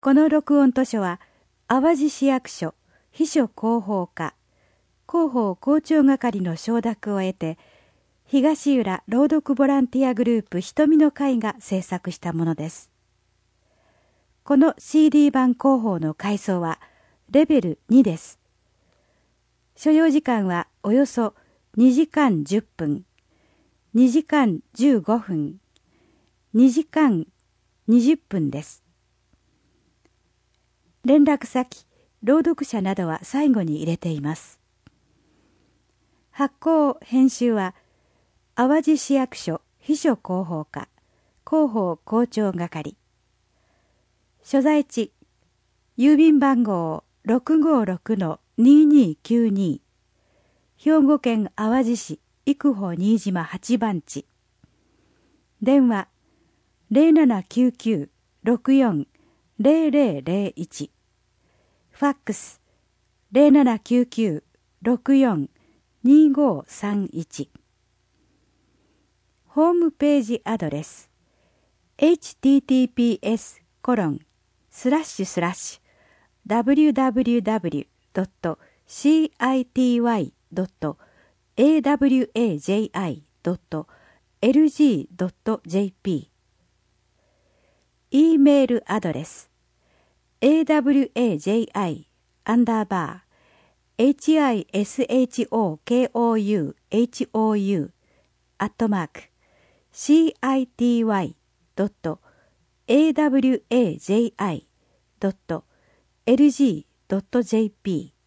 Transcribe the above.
この録音図書は、淡路市役所秘書広報課広報校長係の承諾を得て、東浦朗読ボランティアグループ瞳の会が制作したものです。この CD 版広報の階層はレベル2です。所要時間はおよそ2時間10分、2時間15分、2時間20分です。連絡先、朗読者などは最後に入れています。発行・編集は淡路市役所秘書広報課広報校長係。所在地、郵便番号 656-2292 兵庫県淡路市幾保新島8番地。電話 0799-640001 ファックス 0799-642531。ホームページアドレス https://www.city.awaji.lg.jp。 E メールアドレス awaji_hishokou@city.awaji.lg.jp